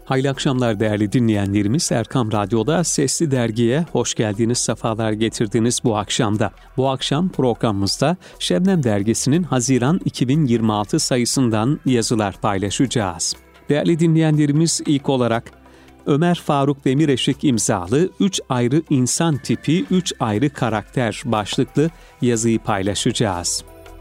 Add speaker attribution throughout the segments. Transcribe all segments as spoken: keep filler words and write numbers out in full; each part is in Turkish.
Speaker 1: Hayırlı akşamlar değerli dinleyenlerimiz. Erkam Radyo'da Sesli Dergi'ye hoş geldiniz, sefalar getirdiniz bu akşamda. Bu akşam programımızda Şebnem Dergisi'nin Haziran iki bin yirmi altı sayısından yazılar paylaşacağız. Değerli dinleyenlerimiz, ilk olarak Ömer Faruk Demireşik imzalı üç ayrı insan tipi, üç ayrı karakter başlıklı yazıyı paylaşacağız.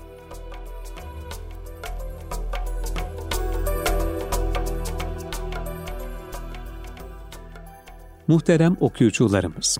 Speaker 1: Muhterem okuyucularımız,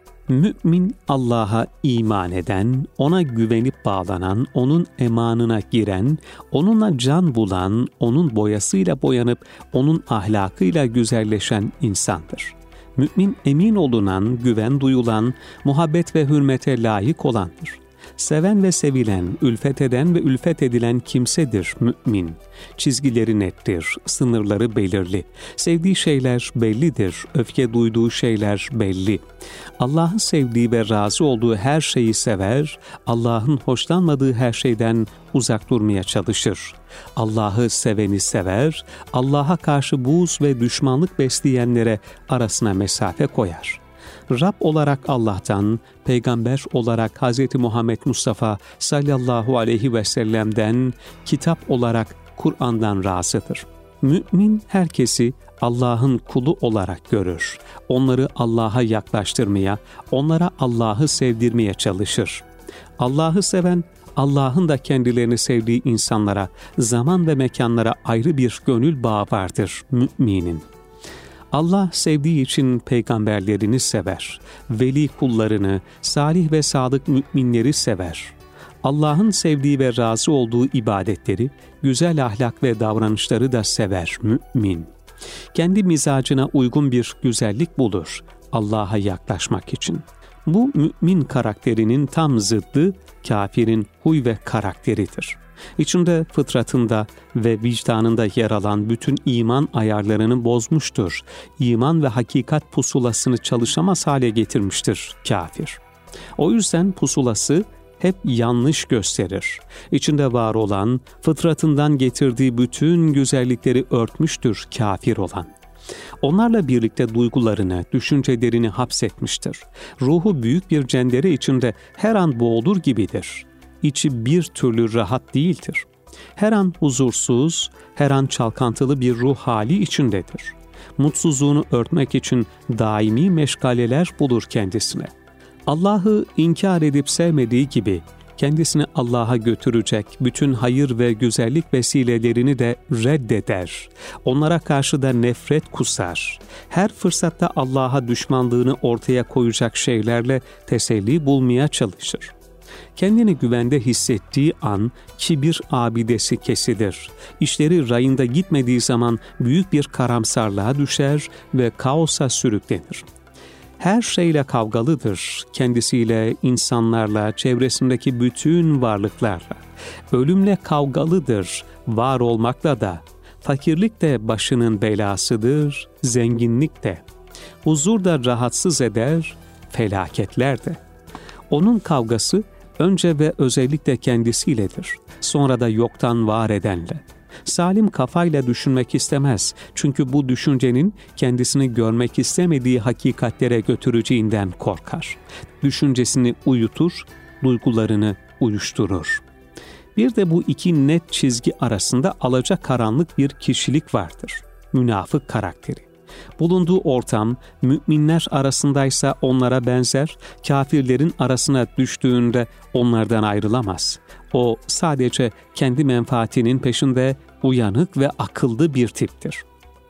Speaker 1: mümin Allah'a iman eden, ona güvenip bağlanan, onun emanına giren, onunla can bulan, onun boyasıyla boyanıp, onun ahlakıyla güzelleşen insandır. Mümin emin olunan, güven duyulan, muhabbet ve hürmete layık olandır. Seven ve sevilen, ülfet eden ve ülfet edilen kimsedir mümin. Çizgileri nettir, sınırları belirli. Sevdiği şeyler bellidir, öfke duyduğu şeyler belli. Allah'ın sevdiği ve razı olduğu her şeyi sever, Allah'ın hoşlanmadığı her şeyden uzak durmaya çalışır. Allah'ı seveni sever, Allah'a karşı buğz ve düşmanlık besleyenlere arasına mesafe koyar. Rab olarak Allah'tan, peygamber olarak Hz. Muhammed Mustafa sallallahu aleyhi ve sellem'den, kitap olarak Kur'an'dan razıdır. Mümin herkesi Allah'ın kulu olarak görür. Onları Allah'a yaklaştırmaya, onlara Allah'ı sevdirmeye çalışır. Allah'ı seven, Allah'ın da kendilerini sevdiği insanlara, zaman ve mekanlara ayrı bir gönül bağı vardır müminin. Allah sevdiği için peygamberlerini sever, veli kullarını, salih ve sadık müminleri sever. Allah'ın sevdiği ve razı olduğu ibadetleri, güzel ahlak ve davranışları da sever mümin. Kendi mizacına uygun bir güzellik bulur Allah'a yaklaşmak için. Bu mümin karakterinin tam zıddı, kafirin huy ve karakteridir. İçinde, fıtratında ve vicdanında yer alan bütün iman ayarlarını bozmuştur. İman ve hakikat pusulasını çalışamaz hale getirmiştir kafir. O yüzden pusulası hep yanlış gösterir. İçinde var olan, fıtratından getirdiği bütün güzellikleri örtmüştür kafir olan. Onlarla birlikte duygularını, düşüncelerini hapsetmiştir. Ruhu büyük bir cendere içinde her an boğulur gibidir. İçi bir türlü rahat değildir. Her an huzursuz, her an çalkantılı bir ruh hali içindedir. Mutsuzluğunu örtmek için daimi meşgaleler bulur kendisine. Allah'ı inkar edip sevmediği gibi, kendisini Allah'a götürecek bütün hayır ve güzellik vesilelerini de reddeder. Onlara karşı da nefret kusar. Her fırsatta Allah'a düşmanlığını ortaya koyacak şeylerle teselli bulmaya çalışır. Kendini güvende hissettiği an kibir abidesi kesilir. İşleri rayında gitmediği zaman büyük bir karamsarlığa düşer ve kaosa sürüklenir. Her şeyle kavgalıdır, kendisiyle, insanlarla, çevresindeki bütün varlıklarla. Ölümle kavgalıdır, var olmakla da. Fakirlik de başının belasıdır, zenginlik de. Huzur da rahatsız eder, felaketler de. Onun kavgası önce ve özellikle kendisiyledir, sonra da yoktan var edenle. Salim kafayla düşünmek istemez, çünkü bu düşüncenin kendisini görmek istemediği hakikatlere götüreceğinden korkar. Düşüncesini uyutur, duygularını uyuşturur. Bir de bu iki net çizgi arasında alacakaranlık bir kişilik vardır. Münafık karakteri. Bulunduğu ortam, müminler arasındaysa onlara benzer, kafirlerin arasına düştüğünde onlardan ayrılamaz. O sadece kendi menfaatinin peşinde uyanık ve akıllı bir tiptir.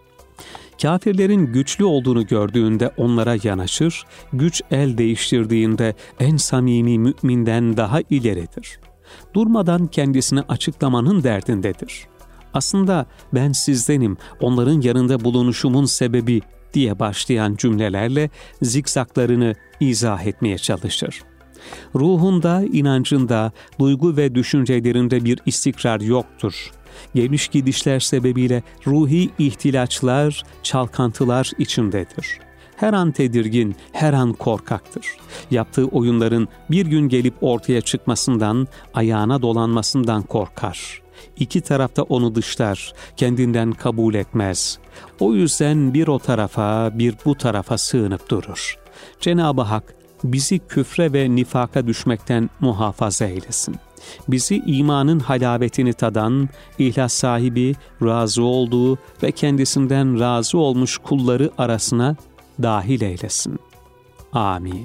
Speaker 1: Kafirlerin güçlü olduğunu gördüğünde onlara yanaşır, güç el değiştirdiğinde en samimi müminden daha ileridir. Durmadan kendisini açıklamanın derdindedir. Aslında ben sizdenim, onların yanında bulunuşumun sebebi diye başlayan cümlelerle zikzaklarını izah etmeye çalışır. Ruhunda, inancında, duygu ve düşüncelerinde bir istikrar yoktur. Geliş gidişler sebebiyle ruhi ihtilaçlar, çalkantılar içindedir. Her an tedirgin, her an korkaktır. Yaptığı oyunların bir gün gelip ortaya çıkmasından, ayağına dolanmasından korkar. İki tarafta onu dışlar, kendinden kabul etmez. O yüzden bir o tarafa, bir bu tarafa sığınıp durur. Cenab-ı Hak bizi küfre ve nifaka düşmekten muhafaza eylesin. Bizi imanın halavetini tadan, ihlas sahibi, razı olduğu ve kendisinden razı olmuş kulları arasına dahil eylesin. Amin.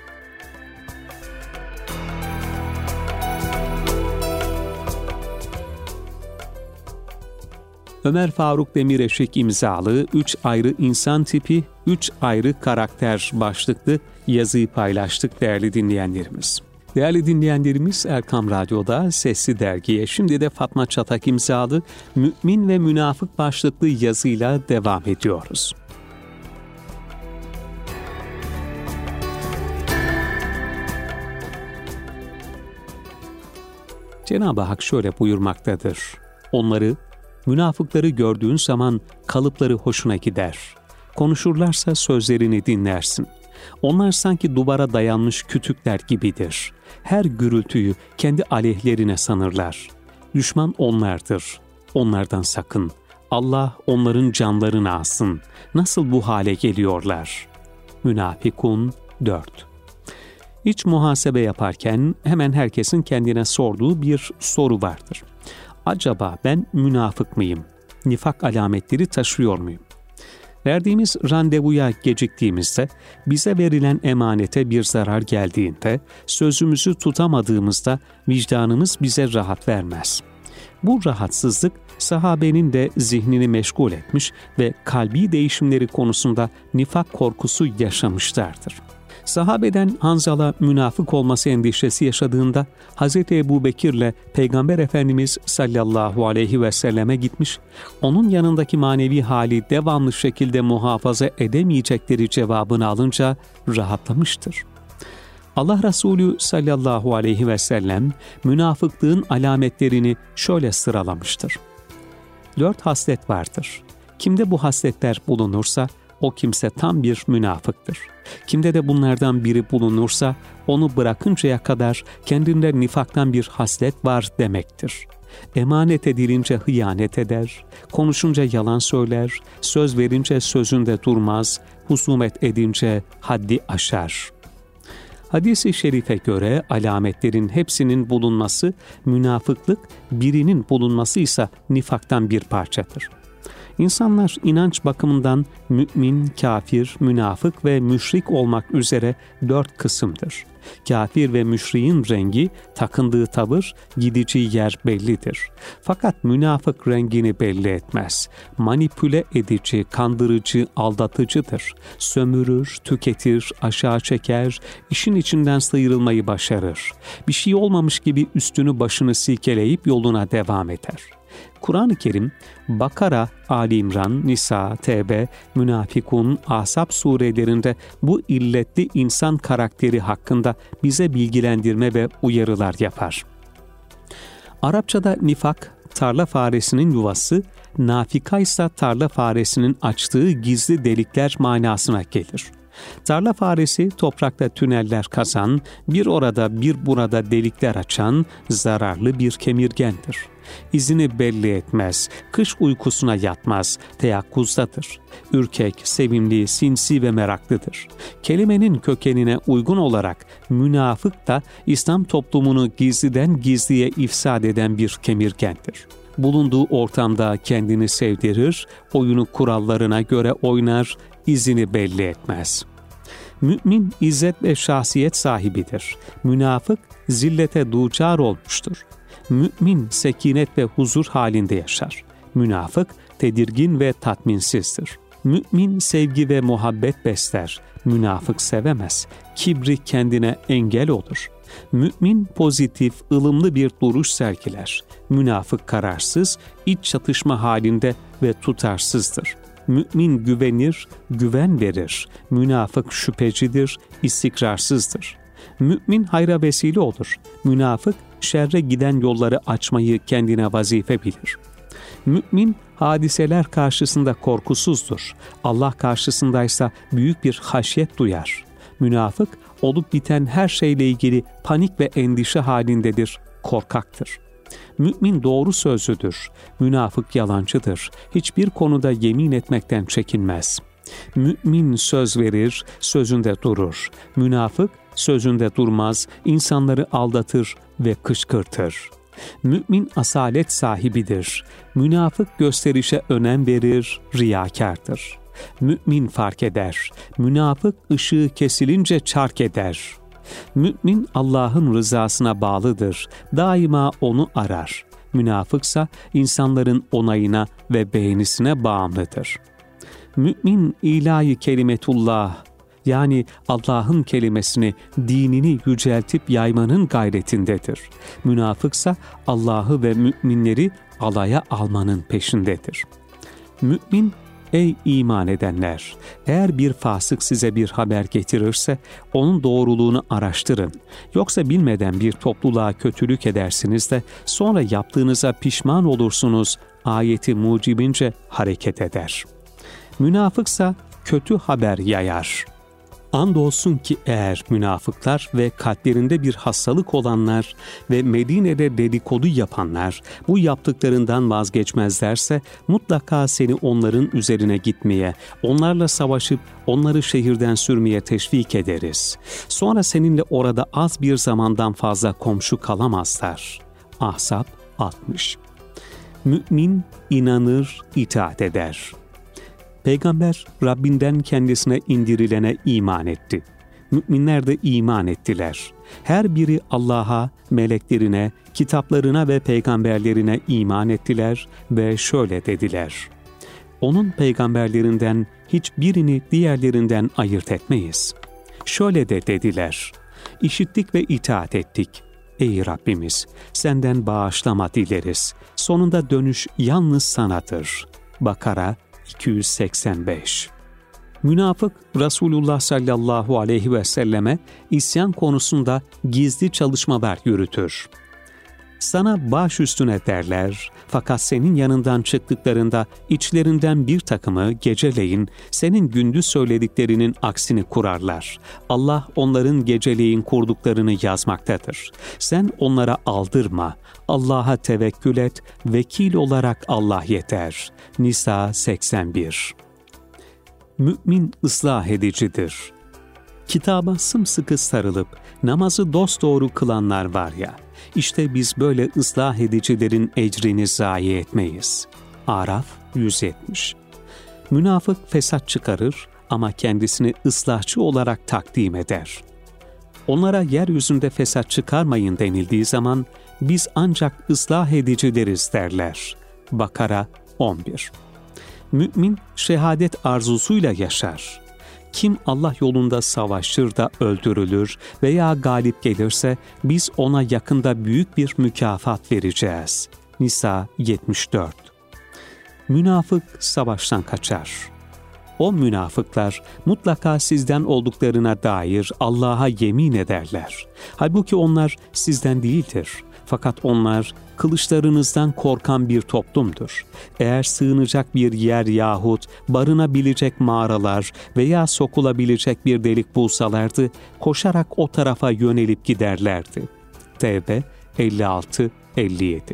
Speaker 1: Ömer Faruk Demireşik imzalı üç ayrı insan tipi, üç ayrı karakter başlıklı yazıyı paylaştık değerli dinleyenlerimiz. Değerli dinleyenlerimiz, Erkam Radyo'da Sesli Dergi'ye şimdi de Fatma Çatak imzalı Mümin ve Münafık başlıklı yazıyla devam ediyoruz. Cenab-ı Hak şöyle buyurmaktadır. Onları, münafıkları gördüğün zaman kalıpları hoşuna gider. Konuşurlarsa sözlerini dinlersin. Onlar sanki duvara dayanmış kütükler gibidir. Her gürültüyü kendi aleyhlerine sanırlar. Düşman onlardır. Onlardan sakın. Allah onların canlarını alsın. Nasıl bu hale geliyorlar? Münafıkun dört. İç muhasebe yaparken hemen herkesin kendine sorduğu bir soru vardır. Acaba ben münafık mıyım? Nifak alametleri taşıyor muyum? Verdiğimiz randevuya geciktiğimizde, bize verilen emanete bir zarar geldiğinde, sözümüzü tutamadığımızda vicdanımız bize rahat vermez. Bu rahatsızlık sahabenin de zihnini meşgul etmiş ve kalbi değişimleri konusunda nifak korkusu yaşamışlardır. Sahabeden Hanzala münafık olması endişesi yaşadığında Hazreti Ebubekir'le Peygamber Efendimiz sallallahu aleyhi ve selleme gitmiş, onun yanındaki manevi hali devamlı şekilde muhafaza edemeyecekleri cevabını alınca rahatlamıştır. Allah Resulü sallallahu aleyhi ve sellem münafıklığın alametlerini şöyle sıralamıştır. Dört haslet vardır. Kimde bu hasletler bulunursa o kimse tam bir münafıktır. Kimde de bunlardan biri bulunursa onu bırakıncaya kadar kendinde nifaktan bir haslet var demektir. Emanet edilince hıyanet eder, konuşunca yalan söyler, söz verince sözünde durmaz, husumet edince haddi aşar. Hadis-i şerife göre alametlerin hepsinin bulunması münafıklık, birinin bulunması ise nifaktan bir parçadır. İnsanlar inanç bakımından mümin, kafir, münafık ve müşrik olmak üzere dört kısımdır. Kafir ve müşriğin rengi, takındığı tavır, gideceği yer bellidir. Fakat münafık rengini belli etmez. Manipüle edici, kandırıcı, aldatıcıdır. Sömürür, tüketir, aşağı çeker, işin içinden sıyrılmayı başarır. Bir şey olmamış gibi üstünü başını silkeleyip yoluna devam eder. Kur'an-ı Kerim, Bakara, Ali İmran, Nisa, Tevbe, Münafikun, Ahzab surelerinde bu illetli insan karakteri hakkında bize bilgilendirme ve uyarılar yapar. Arapçada nifak, tarla faresinin yuvası, nafika ise tarla faresinin açtığı gizli delikler manasına gelir. Tarla faresi toprakta tüneller kazan, bir orada bir burada delikler açan zararlı bir kemirgendir. İzini belli etmez, kış uykusuna yatmaz, teyakkuzdadır. Ürkek, sevimli, sinsi ve meraklıdır. Kelimenin kökenine uygun olarak münafık da İslam toplumunu gizliden gizliye ifsad eden bir kemirgendir. Bulunduğu ortamda kendini sevdirir, oyunu kurallarına göre oynar, izini belli etmez. Mümin izzet ve şahsiyet sahibidir. Münafık zillete duçar olmuştur. Mümin sekinet ve huzur halinde yaşar. Münafık tedirgin ve tatminsizdir. Mümin sevgi ve muhabbet besler. Münafık sevemez. Kibri kendine engel olur. Mümin pozitif, ılımlı bir duruş sergiler. Münafık kararsız, iç çatışma halinde ve tutarsızdır. Mümin güvenir, güven verir. Münafık şüphecidir, istikrarsızdır. Mümin hayra vesile olur. Münafık şerre giden yolları açmayı kendine vazife bilir. Mümin hadiseler karşısında korkusuzdur. Allah karşısındaysa büyük bir haşyet duyar. Münafık olup biten her şeyle ilgili panik ve endişe halindedir, korkaktır. Mümin doğru sözlüdür, münafık yalancıdır. Hiçbir konuda yemin etmekten çekinmez. Mümin söz verir, sözünde durur. Münafık sözünde durmaz, insanları aldatır ve kışkırtır. Mümin asalet sahibidir. Münafık gösterişe önem verir, riyakardır. Mümin fark eder. Münafık ışığı kesilince çark eder. Mümin Allah'ın rızasına bağlıdır. Daima onu arar. Münafıksa insanların onayına ve beğenisine bağımlıdır. Mümin ilahi kelimetullah, yani Allah'ın kelimesini, dinini yüceltip yaymanın gayretindedir. Münafıksa Allah'ı ve müminleri alaya almanın peşindedir. Mümin, ey iman edenler! Eğer bir fasık size bir haber getirirse, onun doğruluğunu araştırın. Yoksa bilmeden bir topluluğa kötülük edersiniz de, sonra yaptığınıza pişman olursunuz, ayeti mucibince hareket eder. Münafıksa kötü haber yayar. Andolsun ki eğer münafıklar ve kalplerinde bir hastalık olanlar ve Medine'de dedikodu yapanlar bu yaptıklarından vazgeçmezlerse mutlaka seni onların üzerine gitmeye, onlarla savaşıp onları şehirden sürmeye teşvik ederiz. Sonra seninle orada az bir zamandan fazla komşu kalamazlar. Ahzab altmış. Mümin inanır, itaat eder. Peygamber Rabbinden kendisine indirilene iman etti. Müminler de iman ettiler. Her biri Allah'a, meleklerine, kitaplarına ve peygamberlerine iman ettiler ve şöyle dediler: onun peygamberlerinden hiçbirini diğerlerinden ayırt etmeyiz. Şöyle de dediler: İşittik ve itaat ettik. Ey Rabbimiz, senden bağışlama dileriz. Sonunda dönüş yalnız sanadır. Bakara iki yüz seksen beş. Münafık, Resulullah sallallahu aleyhi ve selleme isyan konusunda gizli çalışmalar yürütür. Sana baş üstüne derler, fakat senin yanından çıktıklarında içlerinden bir takımı geceleyin senin gündüz söylediklerinin aksini kurarlar. Allah onların geceleyin kurduklarını yazmaktadır. Sen onlara aldırma, Allah'a tevekkül et, vekil olarak Allah yeter. Nisa seksen bir. Mümin ıslah edicidir. Kitaba sımsıkı sarılıp namazı dosdoğru kılanlar var ya, İşte biz böyle ıslah edicilerin ecrini zayi etmeyiz. Araf yüz yetmiş. Münafık fesat çıkarır ama kendisini ıslahçı olarak takdim eder. Onlara yeryüzünde fesat çıkarmayın denildiği zaman biz ancak ıslah edicileriz derler. Bakara on bir. Mümin şehadet arzusuyla yaşar. Kim Allah yolunda savaşır da öldürülür veya galip gelirse biz ona yakında büyük bir mükafat vereceğiz. Nisa yetmiş dört. Münafık savaştan kaçar. O münafıklar mutlaka sizden olduklarına dair Allah'a yemin ederler. Halbuki onlar sizden değildir. Fakat onlar kılıçlarınızdan korkan bir toplumdur. Eğer sığınacak bir yer yahut barınabilecek mağaralar veya sokulabilecek bir delik bulsalardı, koşarak o tarafa yönelip giderlerdi. Tevbe elli altı elli yedi.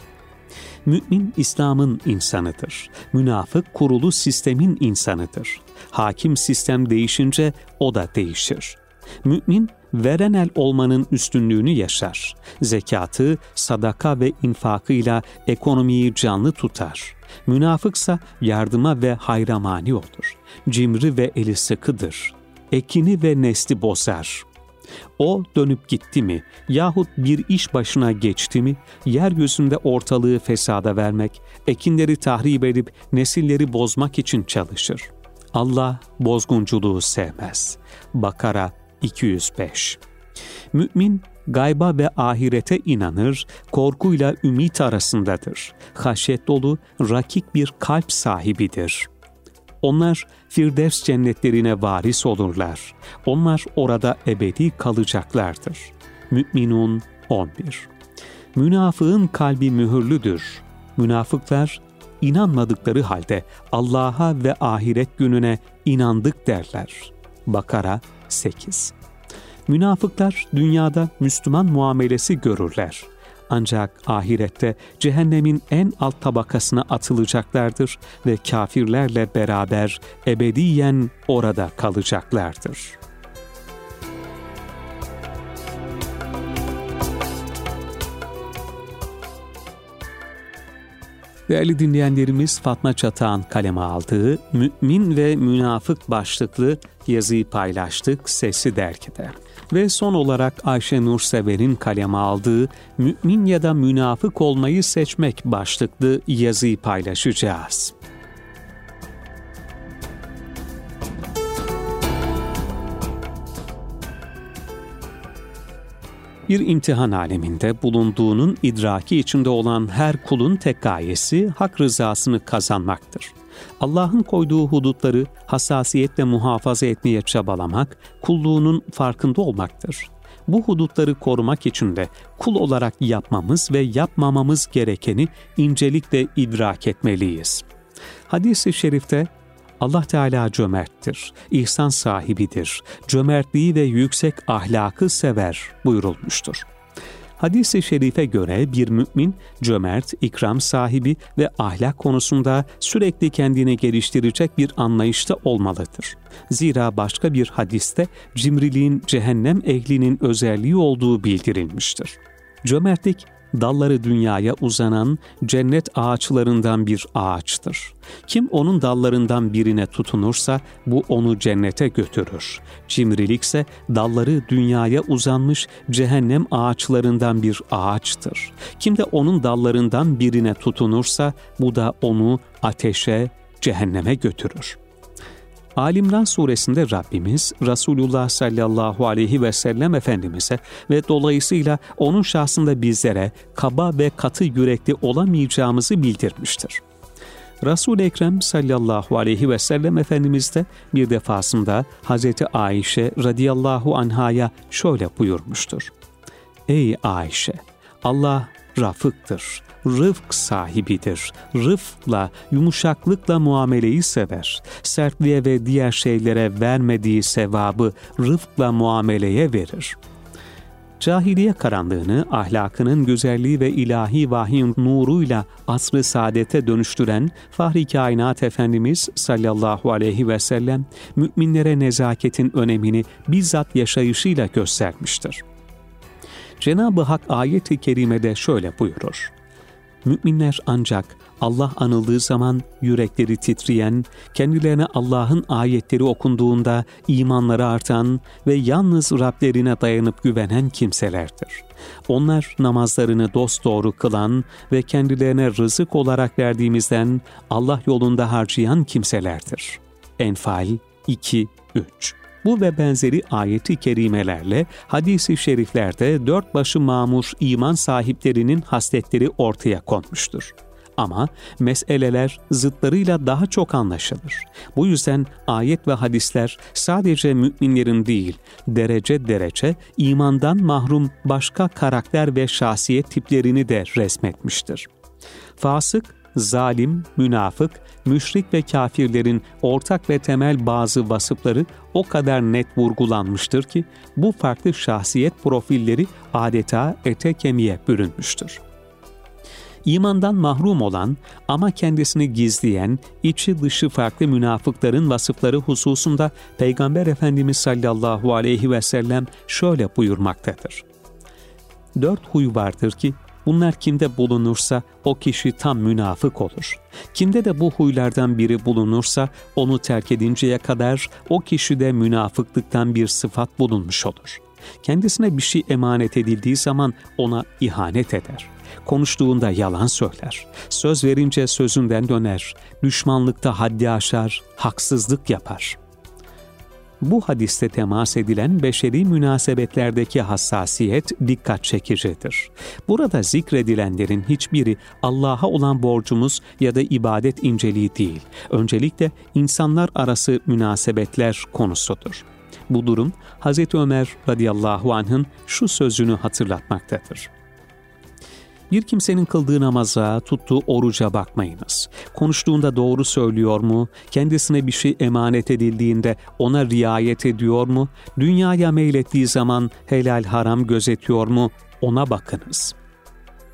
Speaker 1: Mümin İslam'ın insanıdır. Münafık kurulu sistemin insanıdır. Hakim sistem değişince o da değişir. Mümin veren el olmanın üstünlüğünü yaşar. Zekatı, sadaka ve infakıyla ekonomiyi canlı tutar. Münafıksa yardıma ve hayra mani olur. Cimri ve eli sıkıdır. Ekini ve nesli bozar. O dönüp gitti mi yahut bir iş başına geçti mi, yeryüzünde ortalığı fesada vermek, ekinleri tahrip edip nesilleri bozmak için çalışır. Allah bozgunculuğu sevmez. Bakara iki yüz beş. Mümin gayba ve ahirete inanır, korkuyla ümit arasındadır. Haşyet dolu, rakik bir kalp sahibidir. Onlar Firdevs cennetlerine varis olurlar. Onlar orada ebedi kalacaklardır. Mü'minun on bir. Münafığın kalbi mühürlüdür. Münafıklar inanmadıkları halde Allah'a ve ahiret gününe inandık derler. Bakara sekiz. Münafıklar dünyada Müslüman muamelesi görürler. Ancak ahirette cehennemin en alt tabakasına atılacaklardır ve kafirlerle beraber ebediyen orada kalacaklardır. Değerli dinleyenlerimiz, Fatma Çatağan kaleme aldığı Mümin ve Münafık başlıklı yazıyı paylaştık Sesli Dergi'de. Ve son olarak Ayşe Nursever'in kaleme aldığı Mümin ya da Münafık olmayı seçmek başlıklı yazıyı paylaşacağız. Bir imtihan aleminde bulunduğunun idraki içinde olan her kulun tek gayesi hak rızasını kazanmaktır. Allah'ın koyduğu hudutları hassasiyetle muhafaza etmeye çabalamak, kulluğunun farkında olmaktır. Bu hudutları korumak için de kul olarak yapmamız ve yapmamamız gerekeni incelikle idrak etmeliyiz. Hadis-i şerifte, Allah Teala cömerttir, ihsan sahibidir, cömertliği ve yüksek ahlakı sever buyurulmuştur. Hadis-i şerife göre bir mümin cömert, ikram sahibi ve ahlak konusunda sürekli kendini geliştirecek bir anlayışta olmalıdır. Zira başka bir hadiste cimriliğin cehennem ehlinin özelliği olduğu bildirilmiştir. Cömertlik, dalları dünyaya uzanan cennet ağaçlarından bir ağaçtır. Kim onun dallarından birine tutunursa bu onu cennete götürür. Cimrilikse dalları dünyaya uzanmış cehennem ağaçlarından bir ağaçtır. Kim de onun dallarından birine tutunursa bu da onu ateşe, cehenneme götürür. Ali İmran suresinde Rabbimiz Resulullah sallallahu aleyhi ve sellem Efendimiz'e ve dolayısıyla onun şahsında bizlere kaba ve katı yürekli olamayacağımızı bildirmiştir. Resul-i Ekrem sallallahu aleyhi ve sellem Efendimiz de bir defasında Hazreti Ayşe radıyallahu anhaya şöyle buyurmuştur. Ey Ayşe! Allah rafıktır, rıfk sahibidir. Rıfkla, yumuşaklıkla muameleyi sever. Sertliğe ve diğer şeylere vermediği sevabı rıfkla muameleye verir. Cahiliye karanlığını ahlakının güzelliği ve ilahi vahyin nuruyla asr-ı saadete dönüştüren Fahri Kainat Efendimiz sallallahu aleyhi ve sellem müminlere nezaketin önemini bizzat yaşayışıyla göstermiştir. Cenab-ı Hak ayet-i kerimede şöyle buyurur. Müminler ancak Allah anıldığı zaman yürekleri titreyen, kendilerine Allah'ın ayetleri okunduğunda imanları artan ve yalnız Rablerine dayanıp güvenen kimselerdir. Onlar namazlarını dosdoğru kılan ve kendilerine rızık olarak verdiğimizden Allah yolunda harcayan kimselerdir. Enfal iki üç. Bu ve benzeri ayeti kerimelerle hadis-i şeriflerde dört başı mamur iman sahiplerinin hasletleri ortaya konmuştur. Ama meseleler zıtlarıyla daha çok anlaşılır. Bu yüzden ayet ve hadisler sadece müminlerin değil, derece derece imandan mahrum başka karakter ve şahsiyet tiplerini de resmetmiştir. Fasık, zalim, münafık, müşrik ve kafirlerin ortak ve temel bazı vasıfları o kadar net vurgulanmıştır ki bu farklı şahsiyet profilleri adeta ete kemiğe bürünmüştür. İmandan mahrum olan ama kendisini gizleyen, içi dışı farklı münafıkların vasıfları hususunda Peygamber Efendimiz sallallahu aleyhi ve sellem şöyle buyurmaktadır. Dört huy vardır ki, bunlar kimde bulunursa o kişi tam münafık olur. Kimde de bu huylardan biri bulunursa onu terk edinceye kadar o kişide münafıklıktan bir sıfat bulunmuş olur. Kendisine bir şey emanet edildiği zaman ona ihanet eder. Konuştuğunda yalan söyler. Söz verince sözünden döner. Düşmanlıkta haddi aşar, haksızlık yapar. Bu hadiste temas edilen beşeri münasebetlerdeki hassasiyet dikkat çekicidir. Burada zikredilenlerin hiçbiri Allah'a olan borcumuz ya da ibadet inceliği değil. Öncelikle insanlar arası münasebetler konusudur. Bu durum Hazreti Ömer radıyallahu anh'ın şu sözünü hatırlatmaktadır. Bir kimsenin kıldığı namaza, tuttuğu oruca bakmayınız. Konuştuğunda doğru söylüyor mu? Kendisine bir şey emanet edildiğinde ona riayet ediyor mu? Dünyaya meylettiği zaman helal haram gözetiyor mu? Ona bakınız.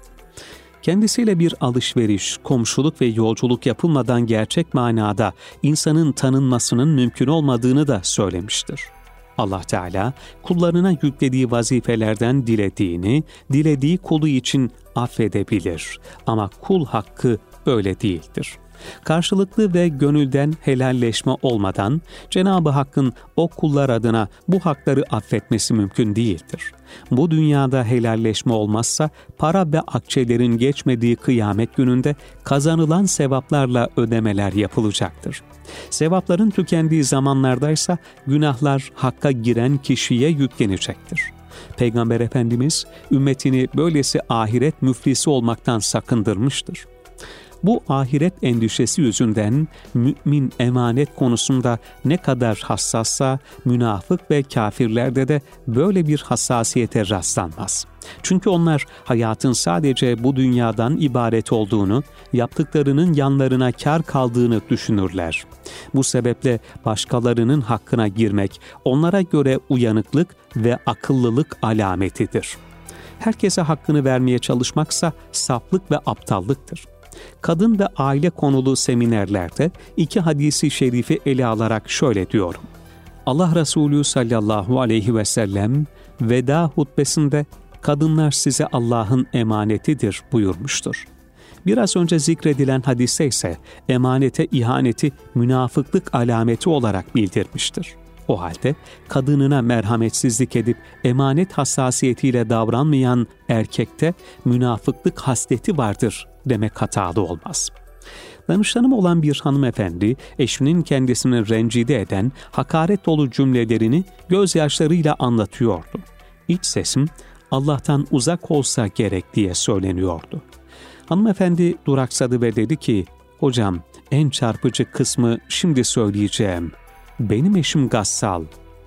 Speaker 1: Kendisiyle bir alışveriş, komşuluk ve yolculuk yapılmadan gerçek manada insanın tanınmasının mümkün olmadığını da söylemiştir. Allah Teala kullarına yüklediği vazifelerden dilediğini, dilediği kulu için affedebilir. Ama kul hakkı öyle değildir. Karşılıklı ve gönülden helalleşme olmadan Cenab-ı Hakk'ın o kullar adına bu hakları affetmesi mümkün değildir. Bu dünyada helalleşme olmazsa para ve akçelerin geçmediği kıyamet gününde kazanılan sevaplarla ödemeler yapılacaktır. Sevapların tükendiği zamanlardaysa günahlar hakka giren kişiye yüklenecektir. Peygamber Efendimiz ümmetini böylesi ahiret müflisi olmaktan sakındırmıştır. Bu ahiret endişesi yüzünden mümin emanet konusunda ne kadar hassassa münafık ve kafirlerde de böyle bir hassasiyete rastlanmaz. Çünkü onlar hayatın sadece bu dünyadan ibaret olduğunu, yaptıklarının yanlarına kar kaldığını düşünürler. Bu sebeple başkalarının hakkına girmek onlara göre uyanıklık ve akıllılık alametidir. Herkese hakkını vermeye çalışmaksa saflık ve aptallıktır. Kadın ve aile konulu seminerlerde iki hadisi şerifi ele alarak şöyle diyorum. Allah Resulü sallallahu aleyhi ve sellem veda hutbesinde kadınlar size Allah'ın emanetidir buyurmuştur. Biraz önce zikredilen hadise ise emanete ihaneti münafıklık alameti olarak bildirmiştir. O halde kadınına merhametsizlik edip emanet hassasiyetiyle davranmayan erkekte münafıklık hasleti vardır demek hatalı olmaz. Danışanım olan bir hanımefendi, eşinin kendisini rencide eden hakaret dolu cümlelerini gözyaşlarıyla anlatıyordu. İç sesim, Allah'tan uzak olsa gerek diye söyleniyordu. Hanımefendi duraksadı ve dedi ki, hocam en çarpıcı kısmı şimdi söyleyeceğim. Benim eşim gassal.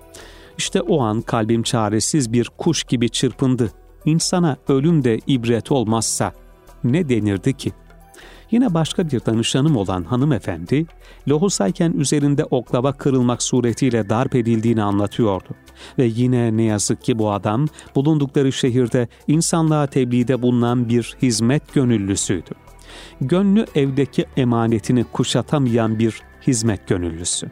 Speaker 1: İşte o an kalbim çaresiz bir kuş gibi çırpındı. İnsana ölüm de ibret olmazsa ne denirdi ki? Yine başka bir danışanım olan hanımefendi, lohusayken üzerinde oklava kırılmak suretiyle darp edildiğini anlatıyordu. Ve yine ne yazık ki bu adam, bulundukları şehirde insanlığa tebliğde bulunan bir hizmet gönüllüsüydü. Gönlü evdeki emanetini kuşatamayan bir hizmet gönüllüsü.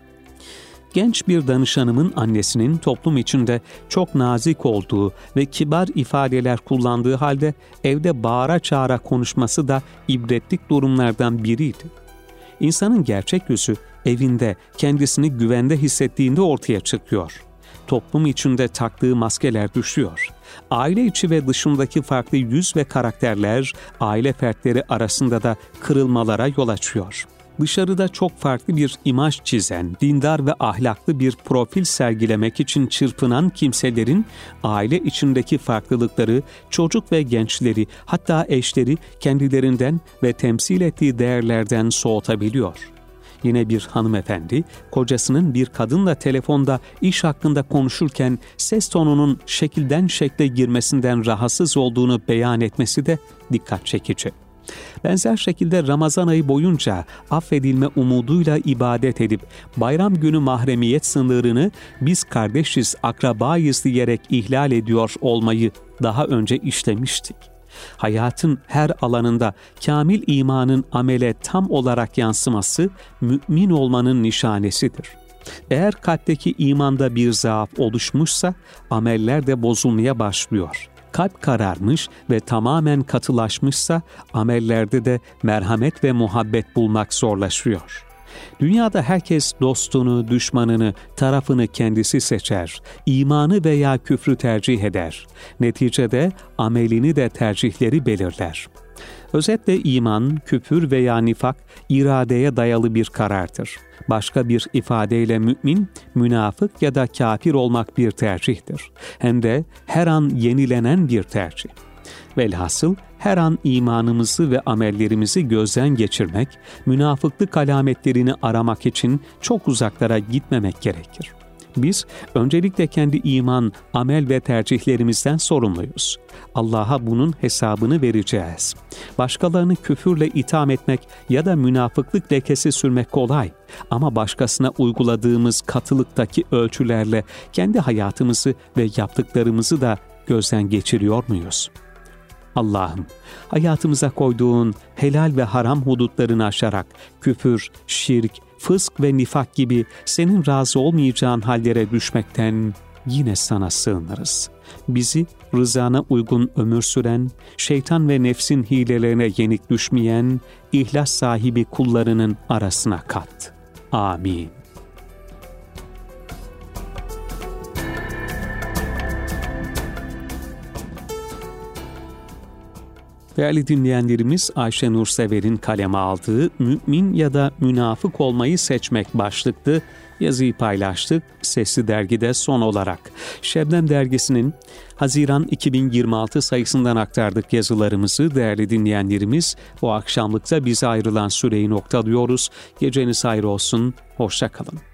Speaker 1: Genç bir danışanımın annesinin toplum içinde çok nazik olduğu ve kibar ifadeler kullandığı halde evde bağıra çağıra konuşması da ibretlik durumlardan biriydi. İnsanın gerçek yüzü evinde kendisini güvende hissettiğinde ortaya çıkıyor. Toplum içinde taktığı maskeler düşüyor. Aile içi ve dışındaki farklı yüz ve karakterler aile fertleri arasında da kırılmalara yol açıyor. Dışarıda çok farklı bir imaj çizen, dindar ve ahlaklı bir profil sergilemek için çırpınan kimselerin aile içindeki farklılıkları, çocuk ve gençleri, hatta eşleri kendilerinden ve temsil ettiği değerlerden soğutabiliyor. Yine bir hanımefendi, kocasının bir kadınla telefonda iş hakkında konuşurken ses tonunun şekilden şekle girmesinden rahatsız olduğunu beyan etmesi de dikkat çekici. Benzer şekilde Ramazan ayı boyunca affedilme umuduyla ibadet edip bayram günü mahremiyet sınırını biz kardeşiz, akrabayız diyerek ihlal ediyor olmayı daha önce işlemiştik. Hayatın her alanında kamil imanın amele tam olarak yansıması mümin olmanın nişanesidir. Eğer kalpteki imanda bir zaaf oluşmuşsa ameller de bozulmaya başlıyor. Kalp kararmış ve tamamen katılaşmışsa amellerde de merhamet ve muhabbet bulmak zorlaşıyor. Dünyada herkes dostunu, düşmanını, tarafını kendisi seçer, imanı veya küfrü tercih eder. Neticede amelini de tercihleri belirler. Özetle iman, küfür veya nifak iradeye dayalı bir karardır. Başka bir ifadeyle mümin, münafık ya da kafir olmak bir tercihtir. Hem de her an yenilenen bir tercih. Velhasıl her an imanımızı ve amellerimizi gözden geçirmek, münafıklık alametlerini aramak için çok uzaklara gitmemek gerekir. Biz öncelikle kendi iman, amel ve tercihlerimizden sorumluyuz. Allah'a bunun hesabını vereceğiz. Başkalarını küfürle itham etmek ya da münafıklık lekesi sürmek kolay. Ama başkasına uyguladığımız katılıktaki ölçülerle kendi hayatımızı ve yaptıklarımızı da gözden geçiriyor muyuz? Allah'ım, hayatımıza koyduğun helal ve haram hudutlarını aşarak küfür, şirk, fısk ve nifak gibi senin razı olmayacağın hallere düşmekten yine sana sığınırız. Bizi rızana uygun ömür süren, şeytan ve nefsin hilelerine yenik düşmeyen, ihlas sahibi kullarının arasına kat. Amin. Değerli dinleyenlerimiz, Ayşe Nursever'in kaleme aldığı Mümin ya da Münafık olmayı seçmek başlıklı yazıyı paylaştık. Sesli Dergi'de son olarak Şebnem Dergisi'nin Haziran iki bin yirmi altı sayısından aktardık yazılarımızı. Değerli dinleyenlerimiz, bu akşamlıkta bize ayrılan süreyi noktalıyoruz. Geceniz hayır olsun, hoşça kalın.